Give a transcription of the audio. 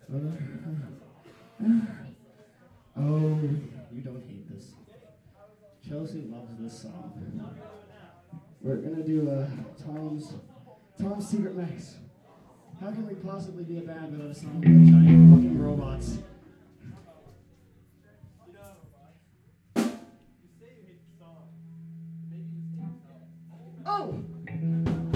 Oh, you don't hate this. Chelsea loves this song. We're gonna do Tom's Secret Mix. How can we possibly be a band without a song about giant fucking robots?